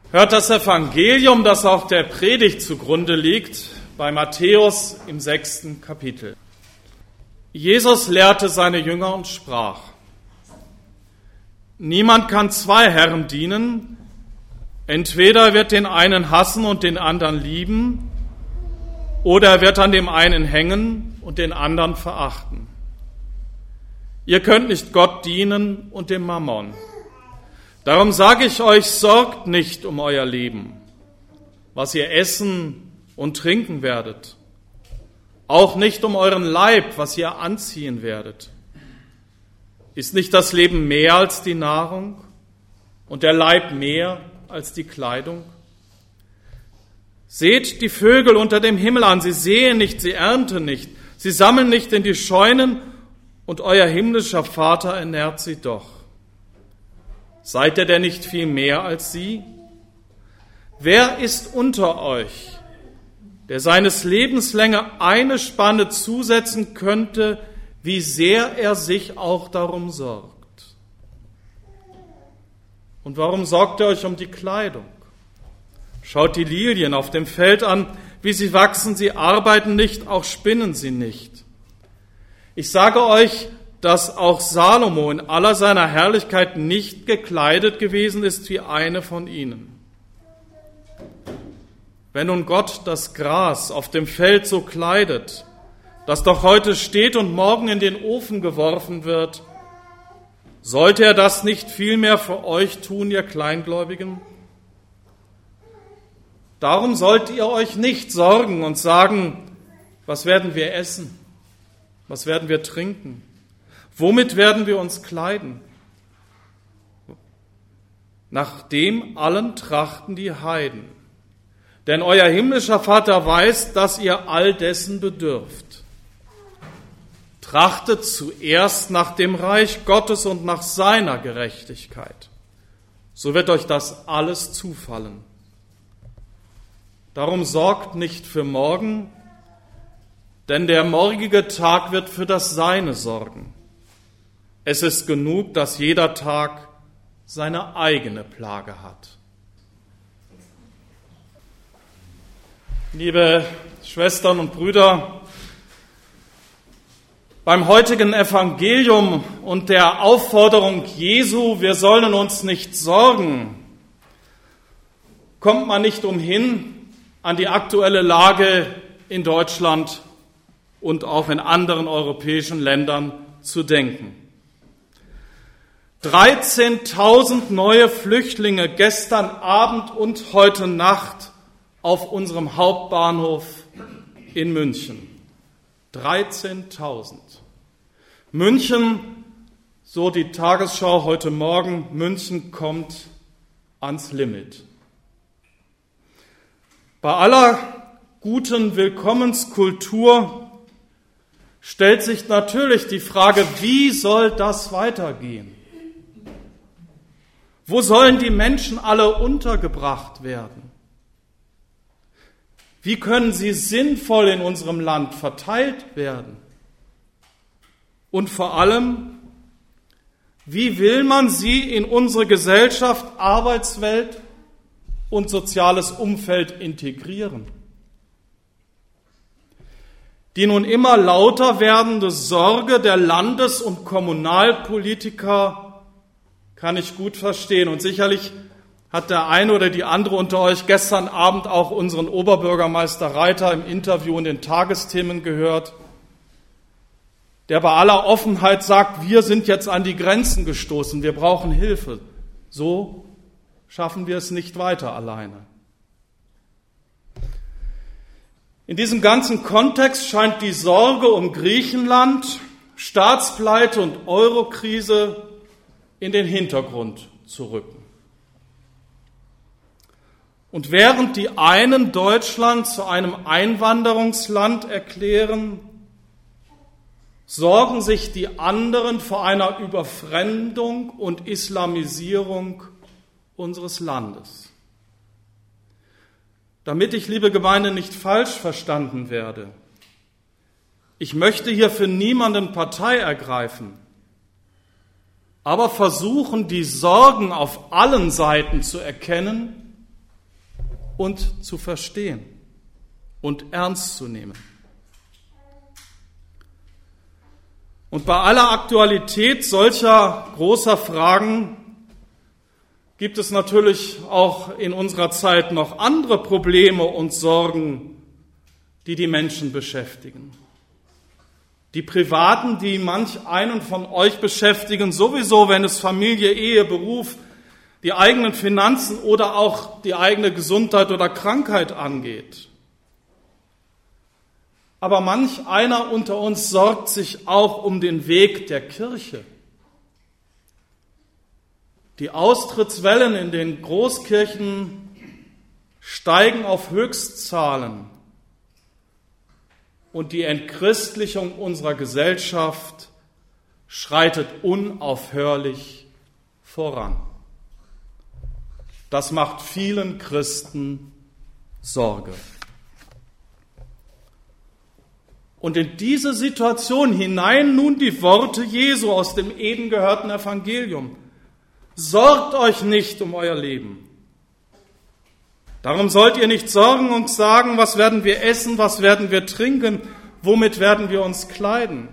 Hört das Evangelium, das auch der Predigt zugrunde liegt, bei Matthäus im 6. Kapitel. Jesus lehrte seine Jünger und sprach: Niemand kann zwei Herren dienen, entweder er wird den einen hassen und den anderen lieben, oder er wird an dem einen hängen und den anderen verachten. Ihr könnt nicht Gott dienen und dem Mammon. Darum sage ich euch, sorgt nicht um euer Leben, was ihr essen und trinken werdet, auch nicht um euren Leib, was ihr anziehen werdet. Ist nicht das Leben mehr als die Nahrung und der Leib mehr als die Kleidung? Seht die Vögel unter dem Himmel an, sie säen nicht, sie ernten nicht, sie sammeln nicht in die Scheunen, und euer himmlischer Vater ernährt sie doch. Seid ihr denn nicht viel mehr als sie? Wer ist unter euch, der seines Lebens Länge eine Spanne zusetzen könnte, wie sehr er sich auch darum sorgt? Und warum sorgt ihr euch um die Kleidung? Schaut die Lilien auf dem Feld an, wie sie wachsen, sie arbeiten nicht, auch spinnen sie nicht. Ich sage euch, dass auch Salomo in aller seiner Herrlichkeit nicht gekleidet gewesen ist wie eine von ihnen. Wenn nun Gott das Gras auf dem Feld so kleidet, das doch heute steht und morgen in den Ofen geworfen wird, sollte er das nicht vielmehr für euch tun, ihr Kleingläubigen? Darum sollt ihr euch nicht sorgen und sagen, was werden wir essen? Was werden wir trinken? Womit werden wir uns kleiden? Nach dem allen trachten die Heiden. Denn euer himmlischer Vater weiß, dass ihr all dessen bedürft. Trachtet zuerst nach dem Reich Gottes und nach seiner Gerechtigkeit. So wird euch das alles zufallen. Darum sorgt nicht für morgen, denn der morgige Tag wird für das Seine sorgen. Es ist genug, dass jeder Tag seine eigene Plage hat. Liebe Schwestern und Brüder, beim heutigen Evangelium und der Aufforderung Jesu, wir sollen uns nicht sorgen, kommt man nicht umhin, an die aktuelle Lage in Deutschland und auch in anderen europäischen Ländern zu denken. 13.000 neue Flüchtlinge gestern Abend und heute Nacht auf unserem Hauptbahnhof in München. 13.000. München, so die Tagesschau heute Morgen, München kommt ans Limit. Bei aller guten Willkommenskultur stellt sich natürlich die Frage, wie soll das weitergehen? Wo sollen die Menschen alle untergebracht werden? Wie können sie sinnvoll in unserem Land verteilt werden? Und vor allem, wie will man sie in unsere Gesellschaft, Arbeitswelt und soziales Umfeld integrieren? Die nun immer lauter werdende Sorge der Landes- und Kommunalpolitiker kann ich gut verstehen. Und sicherlich hat der eine oder die andere unter euch gestern Abend auch unseren Oberbürgermeister Reiter im Interview in den Tagesthemen gehört, der bei aller Offenheit sagt, wir sind jetzt an die Grenzen gestoßen, wir brauchen Hilfe. So schaffen wir es nicht weiter alleine. In diesem ganzen Kontext scheint die Sorge um Griechenland, Staatspleite und Eurokrise in den Hintergrund zu rücken. Und während die einen Deutschland zu einem Einwanderungsland erklären, sorgen sich die anderen vor einer Überfremdung und Islamisierung unseres Landes. Damit ich, liebe Gemeinde, nicht falsch verstanden werde, ich möchte hier für niemanden Partei ergreifen, aber versuchen, die Sorgen auf allen Seiten zu erkennen und zu verstehen und ernst zu nehmen. Und bei aller Aktualität solcher großer Fragen gibt es natürlich auch in unserer Zeit noch andere Probleme und Sorgen, die die Menschen beschäftigen. Die privaten, die manch einen von euch beschäftigen, sowieso, wenn es Familie, Ehe, Beruf, die eigenen Finanzen oder auch die eigene Gesundheit oder Krankheit angeht. Aber manch einer unter uns sorgt sich auch um den Weg der Kirche. Die Austrittswellen in den Großkirchen steigen auf Höchstzahlen und die Entchristlichung unserer Gesellschaft schreitet unaufhörlich voran. Das macht vielen Christen Sorge. Und in diese Situation hinein nun die Worte Jesu aus dem eben gehörten Evangelium. Sorgt euch nicht um euer Leben. Darum sollt ihr nicht sorgen und sagen, was werden wir essen, was werden wir trinken, womit werden wir uns kleiden.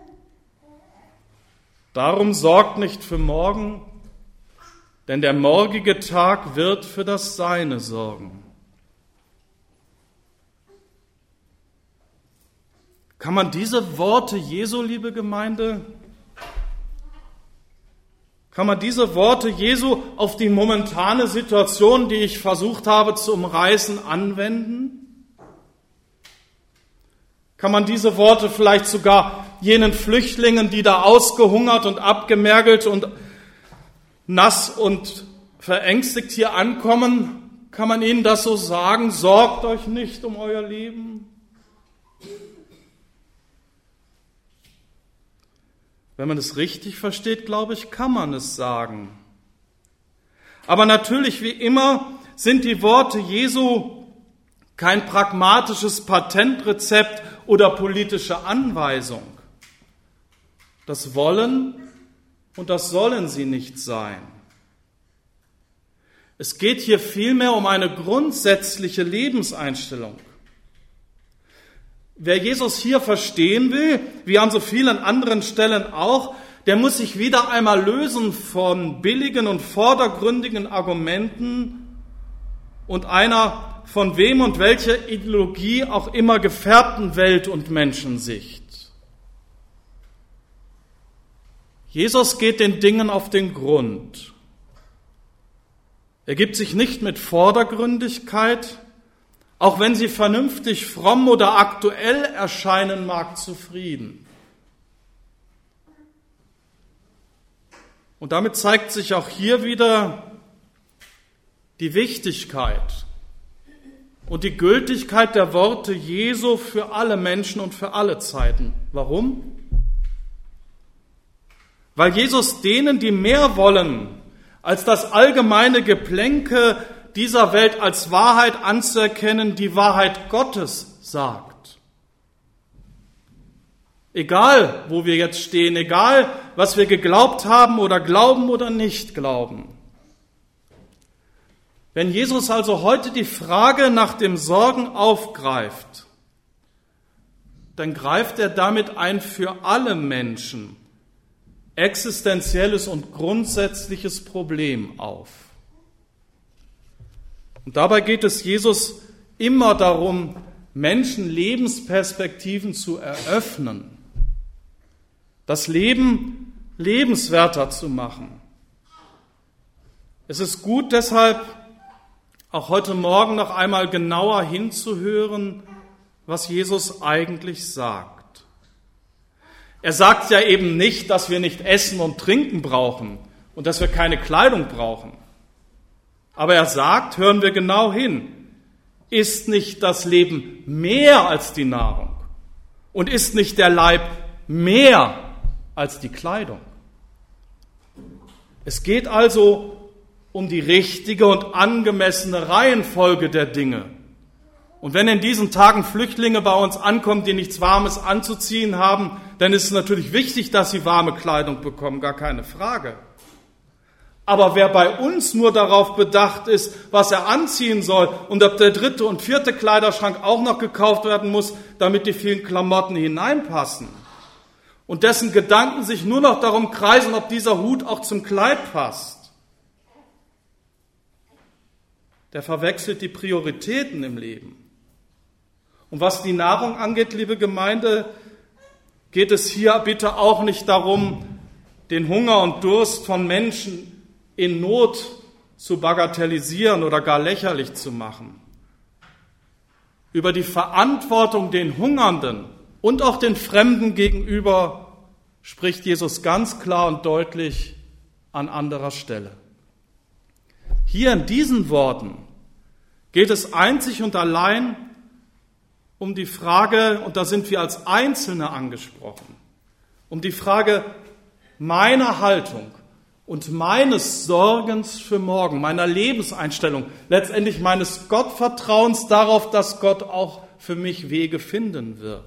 Darum sorgt nicht für morgen, denn der morgige Tag wird für das Seine sorgen. Kann man diese Worte Jesu, liebe Gemeinde, kann man diese Worte Jesu auf die momentane Situation, die ich versucht habe zu umreißen, anwenden? Kann man diese Worte vielleicht sogar jenen Flüchtlingen, die da ausgehungert und abgemergelt und nass und verängstigt hier ankommen, kann man ihnen das so sagen? Sorgt euch nicht um euer Leben. Wenn man es richtig versteht, glaube ich, kann man es sagen. Aber natürlich, wie immer, sind die Worte Jesu kein pragmatisches Patentrezept oder politische Anweisung. Das wollen und das sollen sie nicht sein. Es geht hier vielmehr um eine grundsätzliche Lebenseinstellung. Wer Jesus hier verstehen will, wie an so vielen anderen Stellen auch, der muss sich wieder einmal lösen von billigen und vordergründigen Argumenten und einer von wem und welcher Ideologie auch immer gefärbten Welt- und Menschensicht. Jesus geht den Dingen auf den Grund. Er gibt sich nicht mit Vordergründigkeit, auch wenn sie vernünftig, fromm oder aktuell erscheinen mag, zufrieden. Und damit zeigt sich auch hier wieder die Wichtigkeit und die Gültigkeit der Worte Jesu für alle Menschen und für alle Zeiten. Warum? Weil Jesus denen, die mehr wollen, als das allgemeine Geplänke dieser Welt als Wahrheit anzuerkennen, die Wahrheit Gottes sagt. Egal, wo wir jetzt stehen, egal, was wir geglaubt haben oder glauben oder nicht glauben. Wenn Jesus also heute die Frage nach dem Sorgen aufgreift, dann greift er damit ein für alle Menschen existenzielles und grundsätzliches Problem auf. Und dabei geht es Jesus immer darum, Menschen Lebensperspektiven zu eröffnen, das Leben lebenswerter zu machen. Es ist gut deshalb, auch heute Morgen noch einmal genauer hinzuhören, was Jesus eigentlich sagt. Er sagt ja eben nicht, dass wir nicht essen und trinken brauchen und dass wir keine Kleidung brauchen. Aber er sagt, hören wir genau hin, ist nicht das Leben mehr als die Nahrung und ist nicht der Leib mehr als die Kleidung. Es geht also um die richtige und angemessene Reihenfolge der Dinge. Und wenn in diesen Tagen Flüchtlinge bei uns ankommen, die nichts Warmes anzuziehen haben, dann ist es natürlich wichtig, dass sie warme Kleidung bekommen, gar keine Frage. Aber wer bei uns nur darauf bedacht ist, was er anziehen soll und ob der 3. und 4. Kleiderschrank auch noch gekauft werden muss, damit die vielen Klamotten hineinpassen, und dessen Gedanken sich nur noch darum kreisen, ob dieser Hut auch zum Kleid passt, der verwechselt die Prioritäten im Leben. Und was die Nahrung angeht, liebe Gemeinde, geht es hier bitte auch nicht darum, den Hunger und Durst von Menschen in Not zu bagatellisieren oder gar lächerlich zu machen. Über die Verantwortung den Hungernden und auch den Fremden gegenüber spricht Jesus ganz klar und deutlich an anderer Stelle. Hier in diesen Worten geht es einzig und allein um die Frage, und da sind wir als Einzelne angesprochen, um die Frage meiner Haltung und meines Sorgens für morgen, meiner Lebenseinstellung, letztendlich meines Gottvertrauens darauf, dass Gott auch für mich Wege finden wird.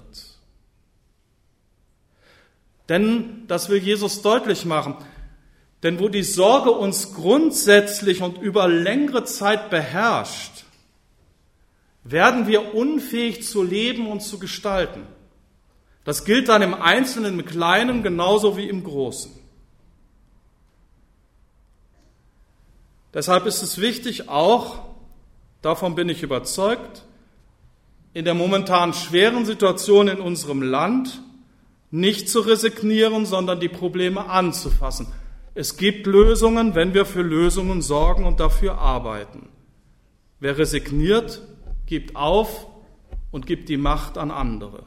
Denn, das will Jesus deutlich machen, denn wo die Sorge uns grundsätzlich und über längere Zeit beherrscht, werden wir unfähig zu leben und zu gestalten. Das gilt dann im Einzelnen, im Kleinen genauso wie im Großen. Deshalb ist es wichtig auch, davon bin ich überzeugt, in der momentan schweren Situation in unserem Land nicht zu resignieren, sondern die Probleme anzufassen. Es gibt Lösungen, wenn wir für Lösungen sorgen und dafür arbeiten. Wer resigniert, gibt auf und gibt die Macht an andere.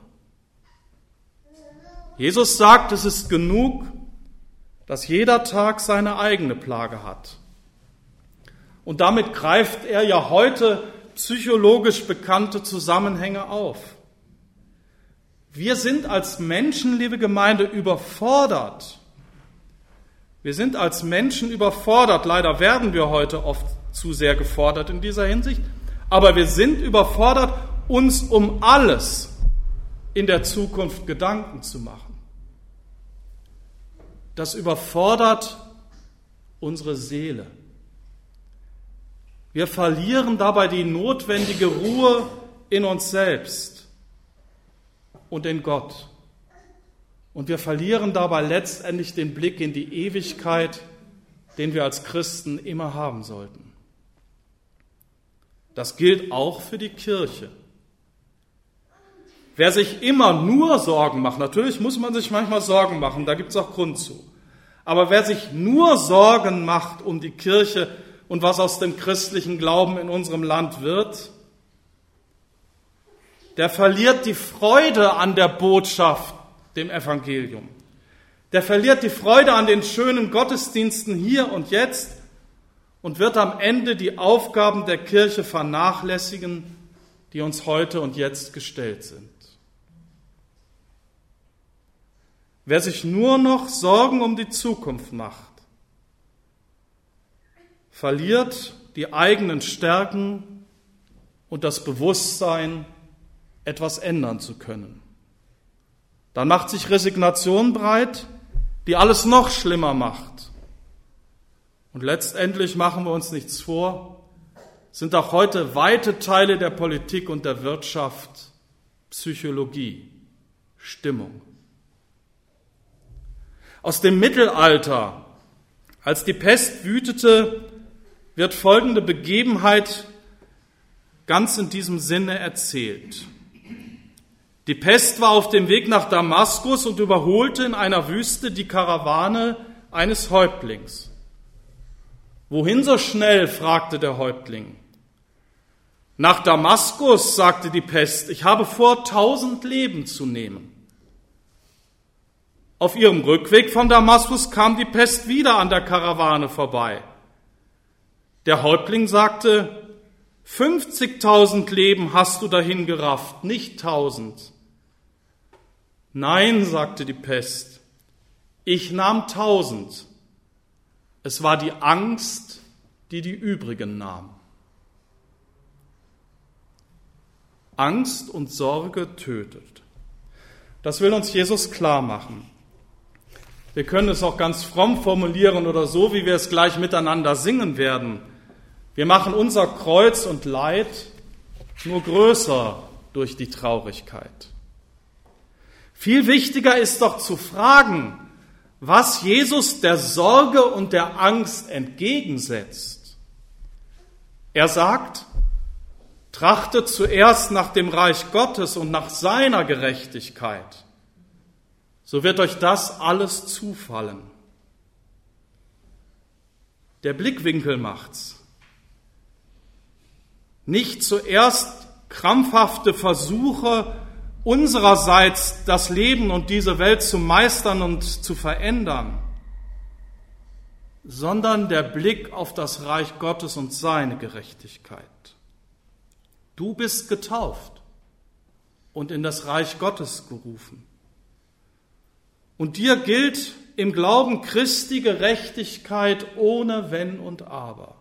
Jesus sagt, es ist genug, dass jeder Tag seine eigene Plage hat. Und damit greift er ja heute psychologisch bekannte Zusammenhänge auf. Wir sind als Menschen, liebe Gemeinde, überfordert. Wir sind als Menschen überfordert. Leider werden wir heute oft zu sehr gefordert in dieser Hinsicht. Aber wir sind überfordert, uns um alles in der Zukunft Gedanken zu machen. Das überfordert unsere Seele. Wir verlieren dabei die notwendige Ruhe in uns selbst und in Gott. Und wir verlieren dabei letztendlich den Blick in die Ewigkeit, den wir als Christen immer haben sollten. Das gilt auch für die Kirche. Wer sich immer nur Sorgen macht, natürlich muss man sich manchmal Sorgen machen, da gibt es auch Grund zu. Aber wer sich nur Sorgen macht um die Kirche und was aus dem christlichen Glauben in unserem Land wird, der verliert die Freude an der Botschaft, dem Evangelium. Der verliert die Freude an den schönen Gottesdiensten hier und jetzt und wird am Ende die Aufgaben der Kirche vernachlässigen, die uns heute und jetzt gestellt sind. Wer sich nur noch Sorgen um die Zukunft macht, verliert die eigenen Stärken und das Bewusstsein, etwas ändern zu können. Dann macht sich Resignation breit, die alles noch schlimmer macht. Und letztendlich, machen wir uns nichts vor, sind auch heute weite Teile der Politik und der Wirtschaft Psychologie, Stimmung. Aus dem Mittelalter, als die Pest wütete, wird folgende Begebenheit ganz in diesem Sinne erzählt. Die Pest war auf dem Weg nach Damaskus und überholte in einer Wüste die Karawane eines Häuptlings. »Wohin so schnell?« fragte der Häuptling. »Nach Damaskus«, sagte die Pest, »ich habe vor, 1000 Leben zu nehmen.« Auf ihrem Rückweg von Damaskus kam die Pest wieder an der Karawane vorbei. Der Häuptling sagte, 50.000 Leben hast du dahin gerafft, nicht 1000. »Nein«, sagte die Pest, »ich nahm 1000. Es war die Angst, die die übrigen nahm.« Angst und Sorge tötet. Das will uns Jesus klar machen. Wir können es auch ganz fromm formulieren oder so, wie wir es gleich miteinander singen werden. Wir machen unser Kreuz und Leid nur größer durch die Traurigkeit. Viel wichtiger ist doch zu fragen, was Jesus der Sorge und der Angst entgegensetzt. Er sagt, trachtet zuerst nach dem Reich Gottes und nach seiner Gerechtigkeit, so wird euch das alles zufallen. Der Blickwinkel macht's. Nicht zuerst krampfhafte Versuche, unsererseits das Leben und diese Welt zu meistern und zu verändern, sondern der Blick auf das Reich Gottes und seine Gerechtigkeit. Du bist getauft und in das Reich Gottes gerufen. Und dir gilt im Glauben Christi Gerechtigkeit ohne Wenn und Aber.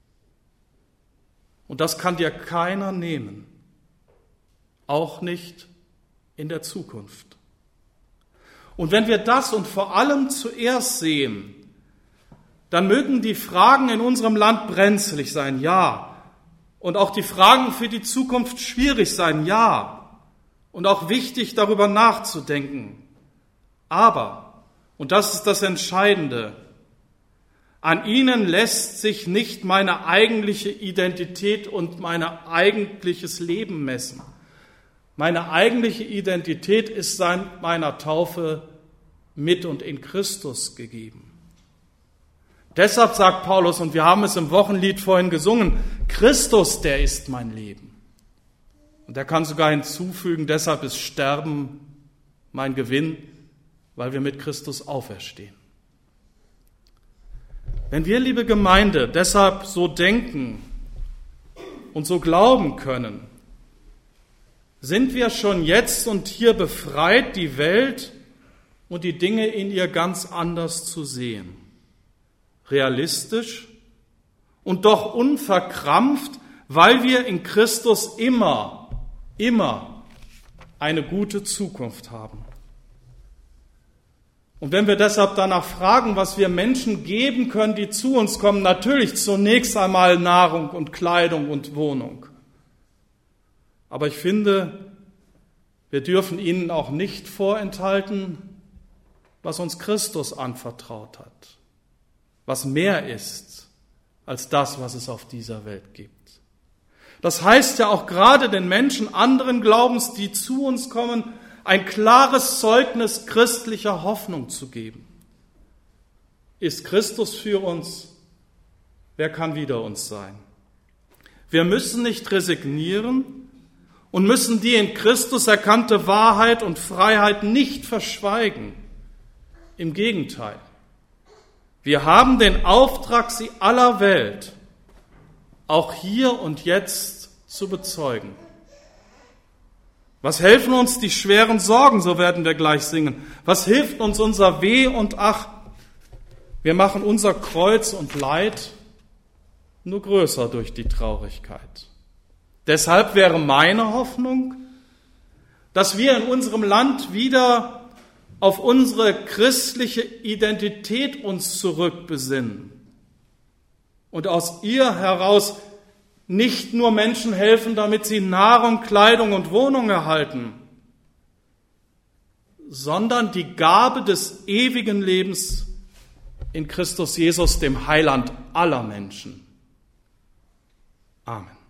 Und das kann dir keiner nehmen, auch nicht in der Zukunft. Und wenn wir das und vor allem zuerst sehen, dann mögen die Fragen in unserem Land brenzlig sein, ja. Und auch die Fragen für die Zukunft schwierig sein, ja. Und auch wichtig, darüber nachzudenken. Aber, und das ist das Entscheidende, an ihnen lässt sich nicht meine eigentliche Identität und mein eigentliches Leben messen. Meine eigentliche Identität ist seit meiner Taufe mit und in Christus gegeben. Deshalb sagt Paulus, und wir haben es im Wochenlied vorhin gesungen, Christus, der ist mein Leben. Und er kann sogar hinzufügen, deshalb ist Sterben mein Gewinn, weil wir mit Christus auferstehen. Wenn wir, liebe Gemeinde, deshalb so denken und so glauben können, sind wir schon jetzt und hier befreit, die Welt und die Dinge in ihr ganz anders zu sehen. Realistisch und doch unverkrampft, weil wir in Christus immer eine gute Zukunft haben. Und wenn wir deshalb danach fragen, was wir Menschen geben können, die zu uns kommen, natürlich zunächst einmal Nahrung und Kleidung und Wohnung. Aber ich finde, wir dürfen ihnen auch nicht vorenthalten, was uns Christus anvertraut hat, was mehr ist als das, was es auf dieser Welt gibt. Das heißt ja auch gerade den Menschen anderen Glaubens, die zu uns kommen, ein klares Zeugnis christlicher Hoffnung zu geben. Ist Christus für uns? Wer kann wider uns sein? Wir müssen nicht resignieren und müssen die in Christus erkannte Wahrheit und Freiheit nicht verschweigen. Im Gegenteil. Wir haben den Auftrag, sie aller Welt auch hier und jetzt zu bezeugen. Was helfen uns die schweren Sorgen, so werden wir gleich singen. Was hilft uns unser Weh und Ach? Wir machen unser Kreuz und Leid nur größer durch die Traurigkeit. Deshalb wäre meine Hoffnung, dass wir in unserem Land wieder auf unsere christliche Identität uns zurückbesinnen und aus ihr heraus nicht nur Menschen helfen, damit sie Nahrung, Kleidung und Wohnung erhalten, sondern die Gabe des ewigen Lebens in Christus Jesus, dem Heiland aller Menschen. Amen.